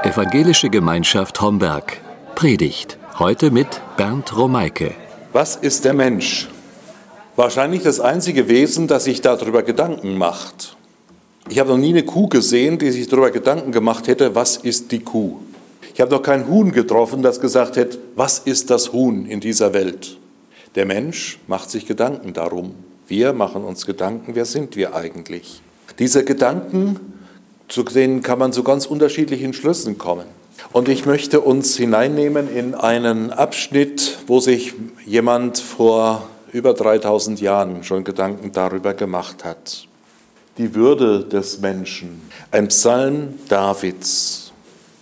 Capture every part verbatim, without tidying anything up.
Evangelische Gemeinschaft Homberg. Predigt. Heute mit Bernd Romeike. Was ist der Mensch? Wahrscheinlich das einzige Wesen, das sich darüber Gedanken macht. Ich habe noch nie eine Kuh gesehen, die sich darüber Gedanken gemacht hätte, was ist die Kuh? Ich habe noch kein Huhn getroffen, das gesagt hätte, was ist das Huhn in dieser Welt? Der Mensch macht sich Gedanken darum. Wir machen uns Gedanken, wer sind wir eigentlich? Diese Gedanken, zu denen kann man zu ganz unterschiedlichen Schlüssen kommen. Und ich möchte uns hineinnehmen in einen Abschnitt, wo sich jemand vor über dreitausend Jahren schon Gedanken darüber gemacht hat. Die Würde des Menschen, ein Psalm Davids,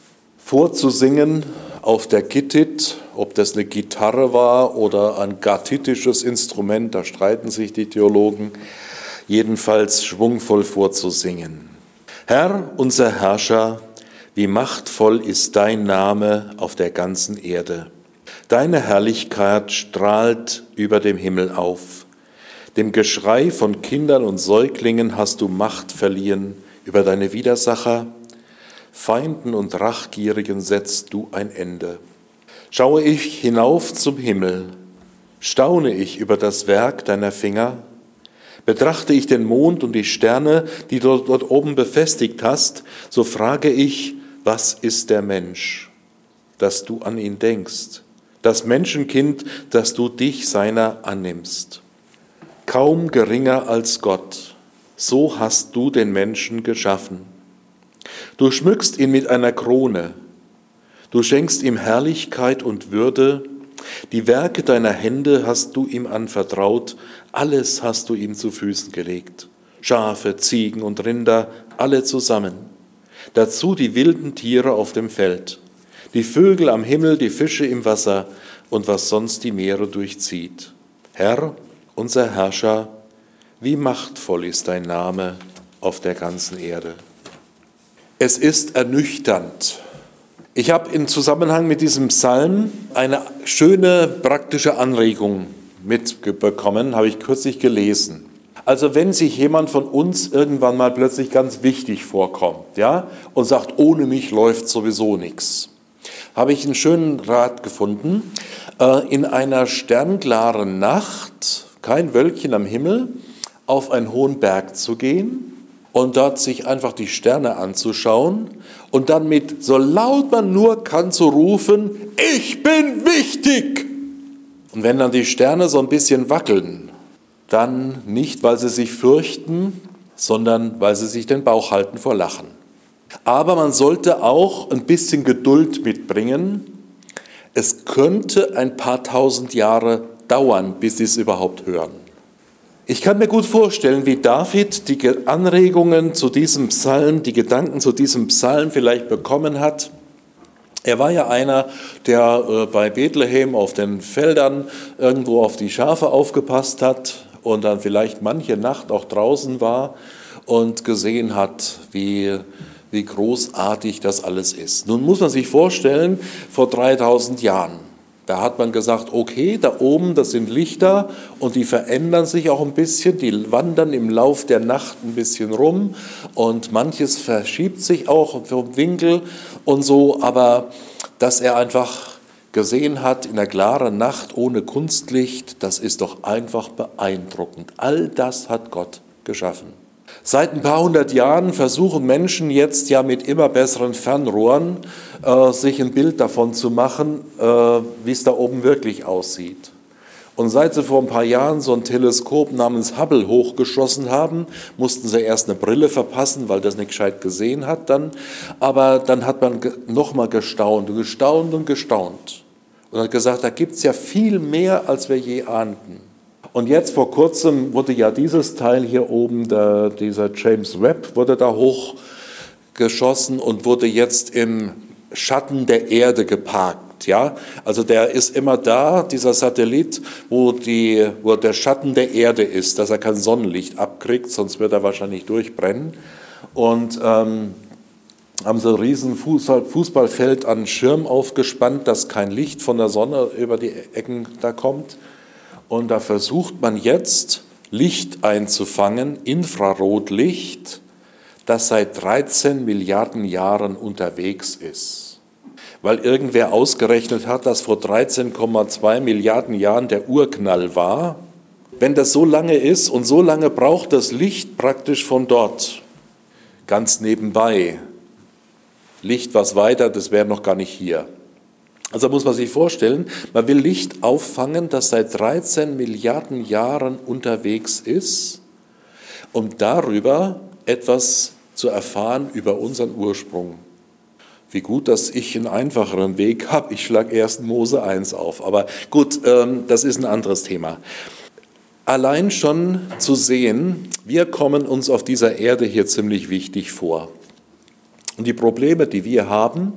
vorzusingen auf der Gittit, ob das eine Gitarre war oder ein gattitisches Instrument, da streiten sich die Theologen, jedenfalls schwungvoll vorzusingen. Herr, unser Herrscher, wie machtvoll ist dein Name auf der ganzen Erde. Deine Herrlichkeit strahlt über dem Himmel auf. Dem Geschrei von Kindern und Säuglingen hast du Macht verliehen über deine Widersacher. Feinden und Rachgierigen setzt du ein Ende. Schaue ich hinauf zum Himmel, staune ich über das Werk deiner Finger, betrachte ich den Mond und die Sterne, die du dort oben befestigt hast, so frage ich, was ist der Mensch, dass du an ihn denkst, das Menschenkind, dass du dich seiner annimmst. Kaum geringer als Gott, so hast du den Menschen geschaffen. Du schmückst ihn mit einer Krone, du schenkst ihm Herrlichkeit und Würde, die Werke deiner Hände hast du ihm anvertraut, alles hast du ihm zu Füßen gelegt. Schafe, Ziegen und Rinder, alle zusammen. Dazu die wilden Tiere auf dem Feld, die Vögel am Himmel, die Fische im Wasser und was sonst die Meere durchzieht. Herr, unser Herrscher, wie machtvoll ist dein Name auf der ganzen Erde. Es ist ernüchternd. Ich habe im Zusammenhang mit diesem Psalm eine schöne praktische Anregung mitbekommen, habe ich kürzlich gelesen. Also wenn sich jemand von uns irgendwann mal plötzlich ganz wichtig vorkommt, ja, und sagt, ohne mich läuft sowieso nichts, habe ich einen schönen Rat gefunden, in einer sternklaren Nacht, kein Wölkchen am Himmel, auf einen hohen Berg zu gehen und dort sich einfach die Sterne anzuschauen und dann mit, so laut man nur kann, zu rufen, ich bin wichtig. Und wenn dann die Sterne so ein bisschen wackeln, dann nicht, weil sie sich fürchten, sondern weil sie sich den Bauch halten vor Lachen. Aber man sollte auch ein bisschen Geduld mitbringen. Es könnte ein paar tausend Jahre dauern, bis sie es überhaupt hören. Ich kann mir gut vorstellen, wie David die Anregungen zu diesem Psalm, die Gedanken zu diesem Psalm vielleicht bekommen hat. Er war ja einer, der bei Bethlehem auf den Feldern irgendwo auf die Schafe aufgepasst hat und dann vielleicht manche Nacht auch draußen war und gesehen hat, wie, wie großartig das alles ist. Nun muss man sich vorstellen, vor dreitausend Jahren, da hat man gesagt, okay, da oben, das sind Lichter und die verändern sich auch ein bisschen, die wandern im Lauf der Nacht ein bisschen rum und manches verschiebt sich auch vom Winkel und so, aber dass er einfach gesehen hat in der klaren Nacht ohne Kunstlicht, das ist doch einfach beeindruckend. All das hat Gott geschaffen. Seit ein paar hundert Jahren versuchen Menschen jetzt ja mit immer besseren Fernrohren äh, sich ein Bild davon zu machen, äh, wie es da oben wirklich aussieht. Und seit sie vor ein paar Jahren so ein Teleskop namens Hubble hochgeschossen haben, mussten sie erst eine Brille verpassen, weil das nicht gescheit gesehen hat dann. Aber dann hat man nochmal gestaunt und gestaunt und gestaunt. Und hat gesagt, da gibt es ja viel mehr, als wir je ahnten. Und jetzt vor kurzem wurde ja dieses Teil hier oben, der, dieser James Webb, wurde da hochgeschossen und wurde jetzt im Schatten der Erde geparkt. Ja? Also der ist immer da, dieser Satellit, wo, die, wo der Schatten der Erde ist, dass er kein Sonnenlicht abkriegt, sonst wird er wahrscheinlich durchbrennen. Und ähm, haben so ein riesen Fußballfeld an Schirm aufgespannt, dass kein Licht von der Sonne über die Ecken da kommt. Und da versucht man jetzt, Licht einzufangen, Infrarotlicht, das seit dreizehn Milliarden Jahren unterwegs ist. Weil irgendwer ausgerechnet hat, dass vor dreizehn Komma zwei Milliarden Jahren der Urknall war. Wenn das so lange ist und so lange braucht das Licht praktisch von dort, ganz nebenbei, Licht was weiter, das wäre noch gar nicht hier. Also muss man sich vorstellen, man will Licht auffangen, das seit dreizehn Milliarden Jahren unterwegs ist, um darüber etwas zu erfahren über unseren Ursprung. Wie gut, dass ich einen einfacheren Weg habe. Ich schlage erst Mose eins auf. Aber gut, das ist ein anderes Thema. Allein schon zu sehen, wir kommen uns auf dieser Erde hier ziemlich wichtig vor. Und die Probleme, die wir haben,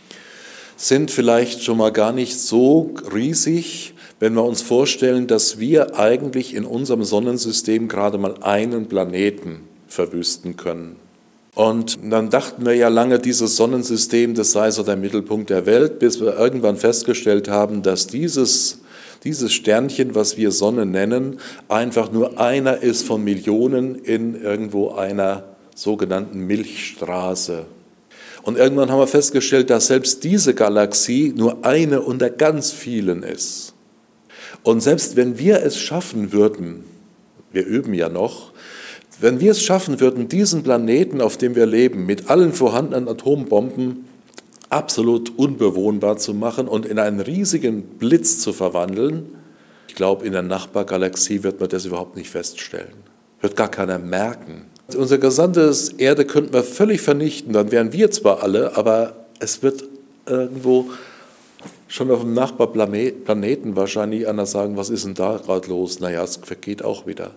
sind vielleicht schon mal gar nicht so riesig, wenn wir uns vorstellen, dass wir eigentlich in unserem Sonnensystem gerade mal einen Planeten verwüsten können. Und dann dachten wir ja lange, dieses Sonnensystem, das sei so der Mittelpunkt der Welt, bis wir irgendwann festgestellt haben, dass dieses, dieses Sternchen, was wir Sonne nennen, einfach nur einer ist von Millionen in irgendwo einer sogenannten Milchstraße. Und irgendwann haben wir festgestellt, dass selbst diese Galaxie nur eine unter ganz vielen ist. Und selbst wenn wir es schaffen würden, wir üben ja noch, wenn wir es schaffen würden, diesen Planeten, auf dem wir leben, mit allen vorhandenen Atombomben absolut unbewohnbar zu machen und in einen riesigen Blitz zu verwandeln, ich glaube, in der Nachbargalaxie wird man das überhaupt nicht feststellen. Wird gar keiner merken. Unsere gesamte Erde könnten wir völlig vernichten, dann wären wir zwar alle, aber es wird irgendwo schon auf dem Nachbarplaneten wahrscheinlich einer sagen, was ist denn da gerade los? Naja, es vergeht auch wieder.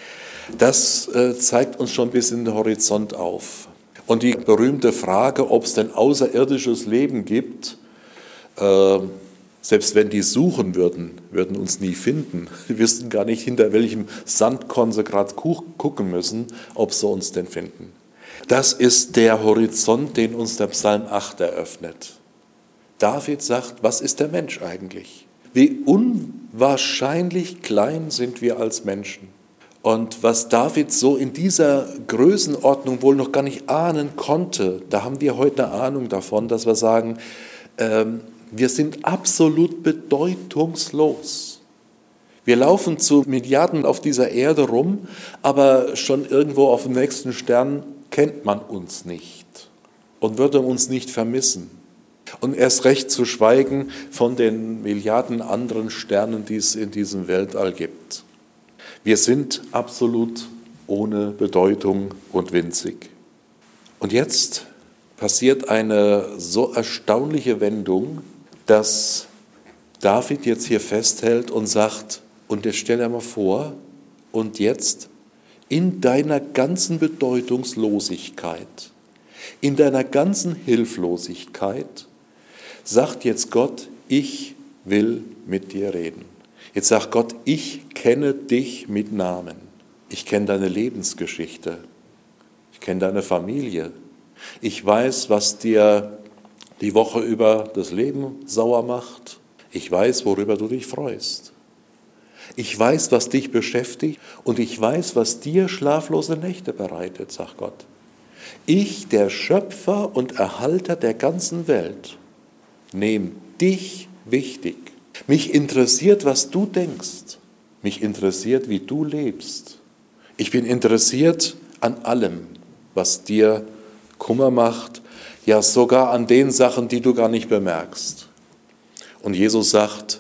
Das äh, zeigt uns schon ein bisschen den Horizont auf. Und die berühmte Frage, ob es denn außerirdisches Leben gibt, äh, selbst wenn die suchen würden, würden uns nie finden. Wir wüssten gar nicht, hinter welchem Sandkorn sie gerade gucken müssen, ob sie uns denn finden. Das ist der Horizont, den uns der Psalm acht eröffnet. David sagt, was ist der Mensch eigentlich? Wie unwahrscheinlich klein sind wir als Menschen. Und was David so in dieser Größenordnung wohl noch gar nicht ahnen konnte, da haben wir heute eine Ahnung davon, dass wir sagen, ähm, wir sind absolut bedeutungslos. Wir laufen zu Milliarden auf dieser Erde rum, aber schon irgendwo auf dem nächsten Stern kennt man uns nicht und würde uns nicht vermissen. Und erst recht zu schweigen von den Milliarden anderen Sternen, die es in diesem Weltall gibt. Wir sind absolut ohne Bedeutung und winzig. Und jetzt passiert eine so erstaunliche Wendung, dass David jetzt hier festhält und sagt, und jetzt stell dir mal vor, und jetzt in deiner ganzen Bedeutungslosigkeit, in deiner ganzen Hilflosigkeit, sagt jetzt Gott, ich will mit dir reden. Jetzt sagt Gott, ich kenne dich mit Namen. Ich kenne deine Lebensgeschichte. Ich kenne deine Familie. Ich weiß, was dir die Woche über das Leben sauer macht. Ich weiß, worüber du dich freust. Ich weiß, was dich beschäftigt und ich weiß, was dir schlaflose Nächte bereitet, sagt Gott. Ich, der Schöpfer und Erhalter der ganzen Welt, nehme dich wichtig. Mich interessiert, was du denkst. Mich interessiert, wie du lebst. Ich bin interessiert an allem, was dir Kummer macht, ja sogar an den Sachen, die du gar nicht bemerkst. Und Jesus sagt,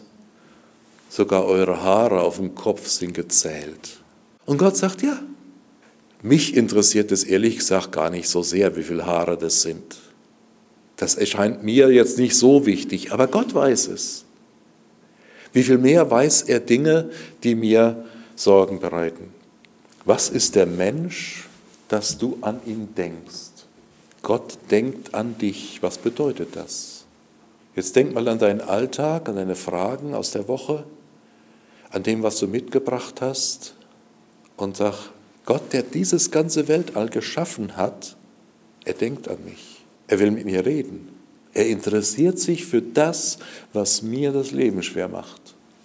sogar eure Haare auf dem Kopf sind gezählt. Und Gott sagt, ja, mich interessiert es ehrlich gesagt gar nicht so sehr, wie viele Haare das sind. Das erscheint mir jetzt nicht so wichtig, aber Gott weiß es. Wie viel mehr weiß er Dinge, die mir Sorgen bereiten. Was ist der Mensch, dass du an ihn denkst? Gott denkt an dich. Was bedeutet das? Jetzt denk mal an deinen Alltag, an deine Fragen aus der Woche, an dem, was du mitgebracht hast und sag, Gott, der dieses ganze Weltall geschaffen hat, er denkt an mich. Er will mit mir reden. Er interessiert sich für das, was mir das Leben schwer macht.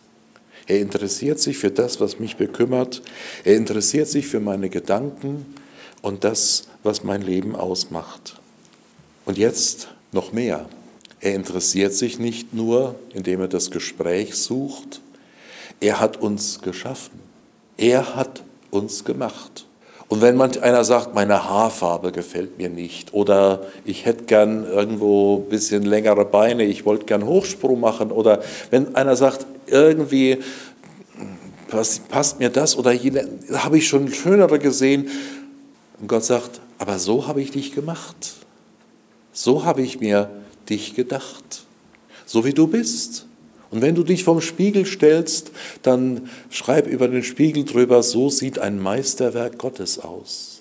Er interessiert sich für das, was mich bekümmert. Er interessiert sich für meine Gedanken, und das, was mein Leben ausmacht. Und jetzt noch mehr. Er interessiert sich nicht nur, indem er das Gespräch sucht, er hat uns geschaffen. Er hat uns gemacht. Und wenn manch einer sagt, meine Haarfarbe gefällt mir nicht oder ich hätte gern irgendwo ein bisschen längere Beine, ich wollte gern Hochsprung machen oder wenn einer sagt, irgendwie passt, passt mir das oder jene, habe ich schon schönere gesehen. Und Gott sagt, aber so habe ich dich gemacht. So habe ich mir dich gedacht. So wie du bist. Und wenn du dich vorm Spiegel stellst, dann schreib über den Spiegel drüber, so sieht ein Meisterwerk Gottes aus.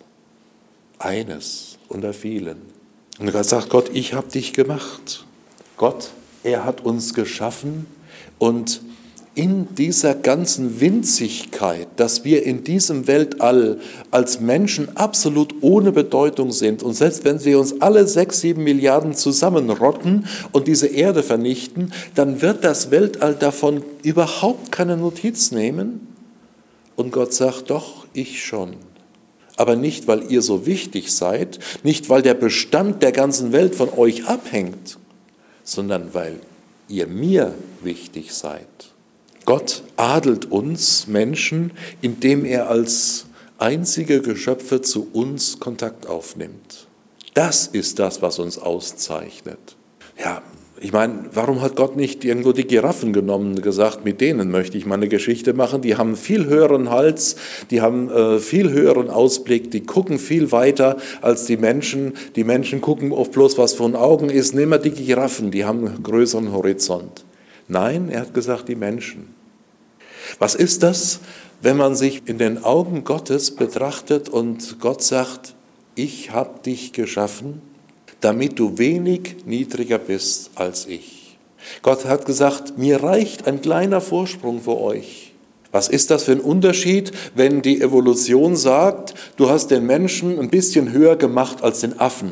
Eines unter vielen. Und Gott sagt, Gott, ich habe dich gemacht. Gott, er hat uns geschaffen und in dieser ganzen Winzigkeit, dass wir in diesem Weltall als Menschen absolut ohne Bedeutung sind und selbst wenn wir uns alle sechs, sieben Milliarden zusammenrotten und diese Erde vernichten, dann wird das Weltall davon überhaupt keine Notiz nehmen. Und Gott sagt, doch, ich schon. Aber nicht, weil ihr so wichtig seid, nicht, weil der Bestand der ganzen Welt von euch abhängt, sondern weil ihr mir wichtig seid. Gott adelt uns Menschen, indem er als einzige Geschöpfe zu uns Kontakt aufnimmt. Das ist das, was uns auszeichnet. Ja, ich meine, warum hat Gott nicht irgendwo die Giraffen genommen und gesagt, mit denen möchte ich mal eine Geschichte machen? Die haben viel höheren Hals, die haben äh, viel höheren Ausblick, die gucken viel weiter als die Menschen. Die Menschen gucken oft bloß, was vor den Augen ist. Nehmen wir die Giraffen, die haben einen größeren Horizont. Nein, er hat gesagt, die Menschen. Was ist das, wenn man sich in den Augen Gottes betrachtet und Gott sagt, ich habe dich geschaffen, damit du wenig niedriger bist als ich. Gott hat gesagt, mir reicht ein kleiner Vorsprung für euch. Was ist das für ein Unterschied, wenn die Evolution sagt, du hast den Menschen ein bisschen höher gemacht als den Affen.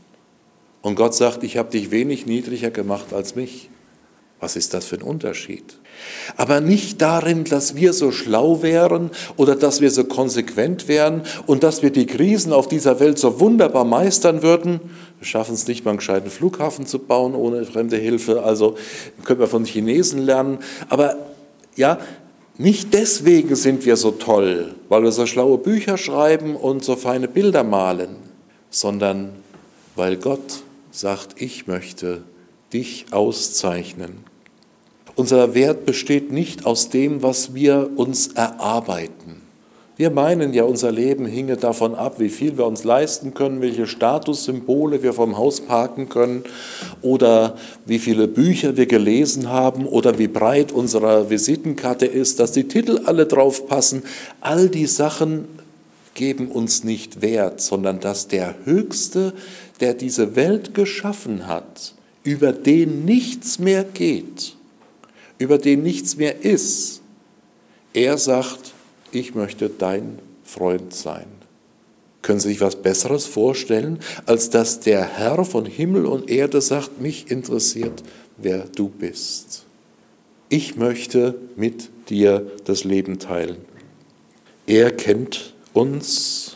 Und Gott sagt, ich habe dich wenig niedriger gemacht als mich. Was ist das für ein Unterschied? Aber nicht darin, dass wir so schlau wären oder dass wir so konsequent wären und dass wir die Krisen auf dieser Welt so wunderbar meistern würden. Wir schaffen es nicht mal, einen gescheiten Flughafen zu bauen ohne fremde Hilfe. Also können wir von den Chinesen lernen. Aber ja, nicht deswegen sind wir so toll, weil wir so schlaue Bücher schreiben und so feine Bilder malen, sondern weil Gott sagt, ich möchte dich auszeichnen. Unser Wert besteht nicht aus dem, was wir uns erarbeiten. Wir meinen ja, unser Leben hinge davon ab, wie viel wir uns leisten können, welche Statussymbole wir vom Haus parken können oder wie viele Bücher wir gelesen haben oder wie breit unsere Visitenkarte ist, dass die Titel alle drauf passen. All die Sachen geben uns nicht Wert, sondern dass der Höchste, der diese Welt geschaffen hat, über den nichts mehr geht, über den nichts mehr ist. Er sagt, ich möchte dein Freund sein. Können Sie sich was Besseres vorstellen, als dass der Herr von Himmel und Erde sagt, mich interessiert, wer du bist. Ich möchte mit dir das Leben teilen. Er kennt uns,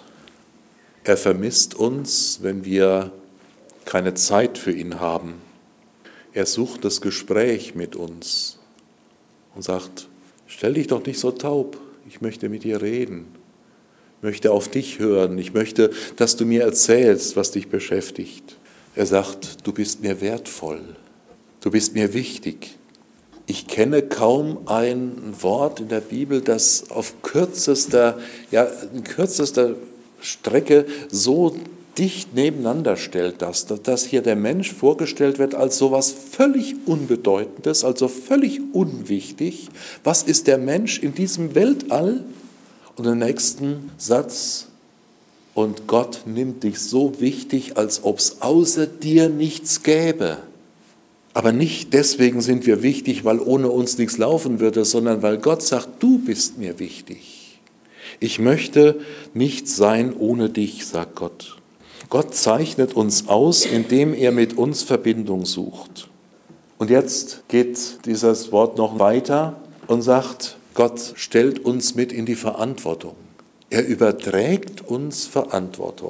er vermisst uns, wenn wir keine Zeit für ihn haben. Er sucht das Gespräch mit uns und sagt, stell dich doch nicht so taub, ich möchte mit dir reden, ich möchte auf dich hören, ich möchte, dass du mir erzählst, was dich beschäftigt. Er sagt, du bist mir wertvoll, du bist mir wichtig. Ich kenne kaum ein Wort in der Bibel, das auf kürzester, ja, in kürzester Strecke so dicht nebeneinander stellt, dass, dass hier der Mensch vorgestellt wird als so etwas völlig Unbedeutendes, also völlig unwichtig. Was ist der Mensch in diesem Weltall? Und im nächsten Satz, und Gott nimmt dich so wichtig, als ob es außer dir nichts gäbe. Aber nicht deswegen sind wir wichtig, weil ohne uns nichts laufen würde, sondern weil Gott sagt, du bist mir wichtig. Ich möchte nicht sein ohne dich, sagt Gott. Gott zeichnet uns aus, indem er mit uns Verbindung sucht. Und jetzt geht dieses Wort noch weiter und sagt, Gott stellt uns mit in die Verantwortung. Er überträgt uns Verantwortung.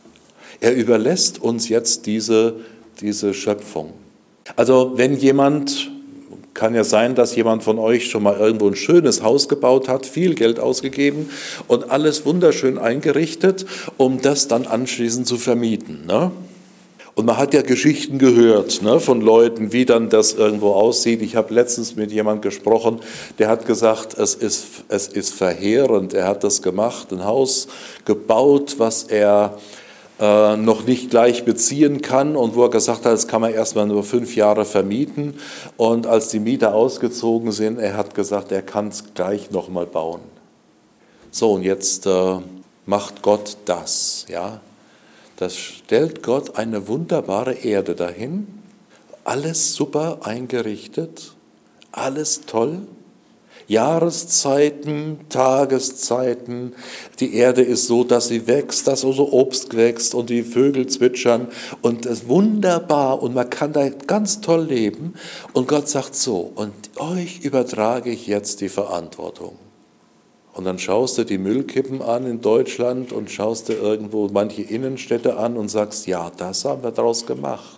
Er überlässt uns jetzt diese, diese Schöpfung. Also wenn jemand, kann ja sein, dass jemand von euch schon mal irgendwo ein schönes Haus gebaut hat, viel Geld ausgegeben und alles wunderschön eingerichtet, um das dann anschließend zu vermieten, ne? Und man hat ja Geschichten gehört, ne, von Leuten, wie dann das irgendwo aussieht. Ich habe letztens mit jemandem gesprochen, der hat gesagt, es ist, es ist verheerend. Er hat das gemacht, ein Haus gebaut, was er äh, noch nicht gleich beziehen kann und wo er gesagt hat, das kann man erstmal nur fünf Jahre vermieten. Und als die Mieter ausgezogen sind, er hat gesagt, er kann es gleich nochmal bauen. So, und jetzt äh, macht Gott das, ja. Das stellt Gott eine wunderbare Erde dahin, alles super eingerichtet, alles toll, Jahreszeiten, Tageszeiten, die Erde ist so, dass sie wächst, dass also Obst wächst und die Vögel zwitschern und das ist wunderbar und man kann da ganz toll leben und Gott sagt so, und euch übertrage ich jetzt die Verantwortung. Und dann schaust du die Müllkippen an in Deutschland und schaust du irgendwo manche Innenstädte an und sagst, ja, das haben wir draus gemacht.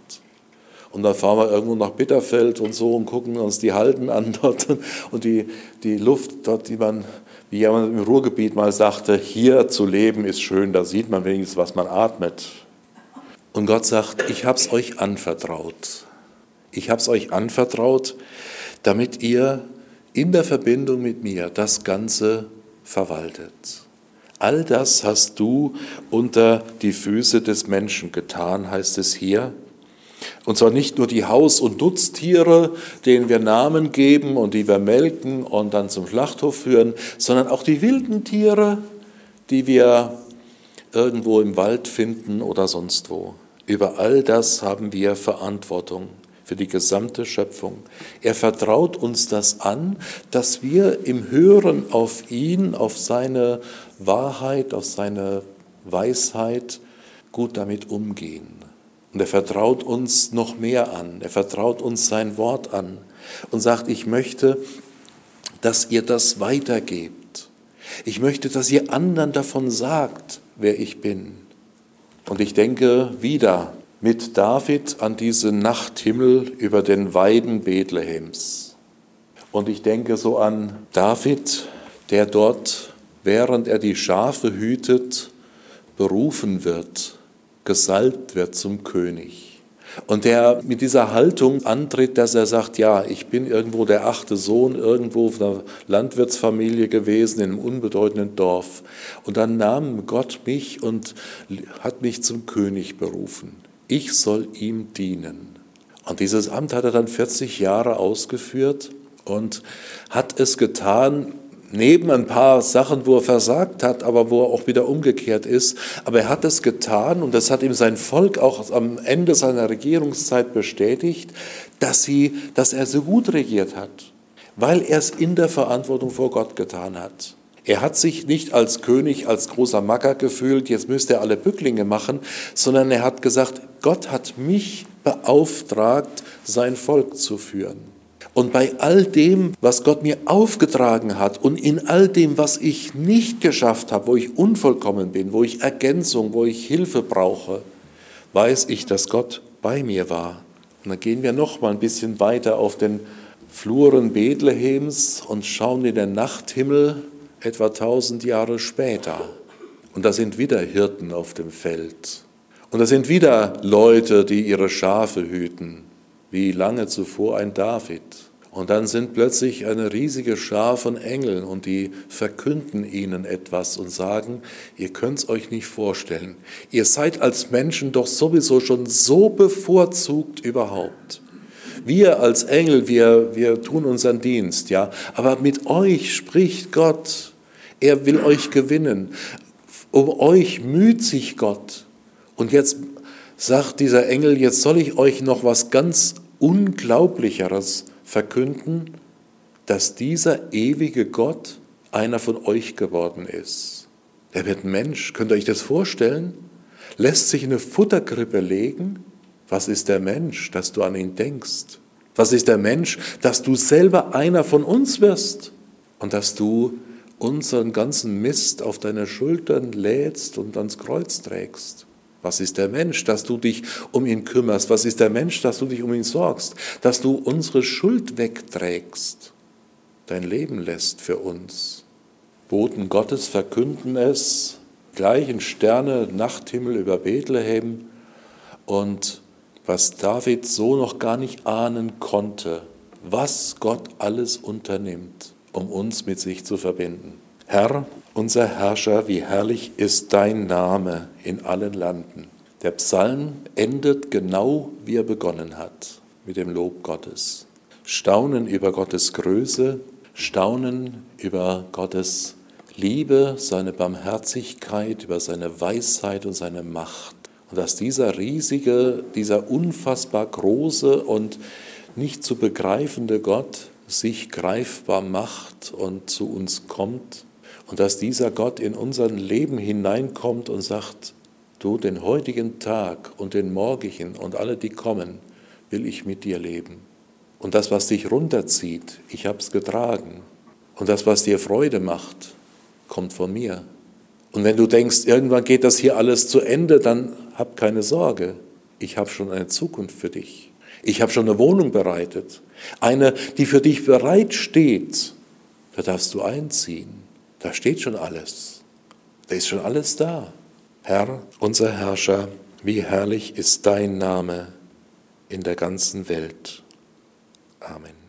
Und dann fahren wir irgendwo nach Bitterfeld und so und gucken uns die Halden an dort und die, die Luft dort, die man, wie jemand im Ruhrgebiet mal sagte, hier zu leben ist schön, da sieht man wenigstens, was man atmet. Und Gott sagt, ich habe es euch anvertraut. Ich habe es euch anvertraut, damit ihr in der Verbindung mit mir das Ganze verwaltet. All das hast du unter die Füße des Menschen getan, heißt es hier. Und zwar nicht nur die Haus- und Nutztiere, denen wir Namen geben und die wir melken und dann zum Schlachthof führen, sondern auch die wilden Tiere, die wir irgendwo im Wald finden oder sonst wo. Über all das haben wir Verantwortung für die gesamte Schöpfung. Er vertraut uns das an, dass wir im Hören auf ihn, auf seine Wahrheit, auf seine Weisheit gut damit umgehen. Und er vertraut uns noch mehr an. Er vertraut uns sein Wort an und sagt, ich möchte, dass ihr das weitergebt. Ich möchte, dass ihr anderen davon sagt, wer ich bin. Und ich denke wieder mit David an diesen Nachthimmel über den Weiden Bethlehems. Und ich denke so an David, der dort, während er die Schafe hütet, berufen wird, gesalbt wird zum König. Und der mit dieser Haltung antritt, dass er sagt, ja, ich bin irgendwo der achte Sohn, irgendwo von einer Landwirtsfamilie gewesen, in einem unbedeutenden Dorf. Und dann nahm Gott mich und hat mich zum König berufen. Ich soll ihm dienen. Und dieses Amt hat er dann vierzig Jahre ausgeführt und hat es getan, neben ein paar Sachen, wo er versagt hat, aber wo er auch wieder umgekehrt ist. Aber er hat es getan und das hat ihm sein Volk auch am Ende seiner Regierungszeit bestätigt, dass, sie, dass er so gut regiert hat, weil er es in der Verantwortung vor Gott getan hat. Er hat sich nicht als König, als großer Macker gefühlt, jetzt müsste er alle Bücklinge machen, sondern er hat gesagt, Gott hat mich beauftragt, sein Volk zu führen. Und bei all dem, was Gott mir aufgetragen hat und in all dem, was ich nicht geschafft habe, wo ich unvollkommen bin, wo ich Ergänzung, wo ich Hilfe brauche, weiß ich, dass Gott bei mir war. Und dann gehen wir noch mal ein bisschen weiter auf den Fluren Bethlehems und schauen in den Nachthimmel etwa tausend Jahre später. Und da sind wieder Hirten auf dem Feld. Und da sind wieder Leute, die ihre Schafe hüten, wie lange zuvor ein David. Und dann sind plötzlich eine riesige Schar von Engeln und die verkünden ihnen etwas und sagen, ihr könnt es euch nicht vorstellen. Ihr seid als Menschen doch sowieso schon so bevorzugt überhaupt. Wir als Engel, wir, wir tun unseren Dienst, ja. Aber mit euch spricht Gott. Er will euch gewinnen. Um euch müht sich Gott. Und jetzt sagt dieser Engel, jetzt soll ich euch noch was ganz Unglaublicheres verkünden, dass dieser ewige Gott einer von euch geworden ist. Er wird Mensch, könnt ihr euch das vorstellen? Lässt sich in eine Futterkrippe legen? Was ist der Mensch, dass du an ihn denkst? Was ist der Mensch, dass du selber einer von uns wirst und dass du unseren ganzen Mist auf deine Schultern lädst und ans Kreuz trägst. Was ist der Mensch, dass du dich um ihn kümmerst? Was ist der Mensch, dass du dich um ihn sorgst? Dass du unsere Schuld wegträgst, dein Leben lässt für uns. Boten Gottes verkünden es, gleichen Sterne, Nachthimmel über Bethlehem. Und was David so noch gar nicht ahnen konnte, was Gott alles unternimmt, um uns mit sich zu verbinden. Herr, unser Herrscher, wie herrlich ist dein Name in allen Landen. Der Psalm endet genau, wie er begonnen hat, mit dem Lob Gottes. Staunen über Gottes Größe, Staunen über Gottes Liebe, seine Barmherzigkeit, über seine Weisheit und seine Macht. Und dass dieser riesige, dieser unfassbar große und nicht zu begreifende Gott sich greifbar macht und zu uns kommt und dass dieser Gott in unser Leben hineinkommt und sagt, du, den heutigen Tag und den morgigen und alle, die kommen, will ich mit dir leben. Und das, was dich runterzieht, ich habe es getragen. Und das, was dir Freude macht, kommt von mir. Und wenn du denkst, irgendwann geht das hier alles zu Ende, dann hab keine Sorge. Ich habe schon eine Zukunft für dich. Ich habe schon eine Wohnung bereitet. Eine, die für dich bereit steht. Da darfst du einziehen. Da steht schon alles. Da ist schon alles da. Herr, unser Herrscher, wie herrlich ist dein Name in der ganzen Welt. Amen.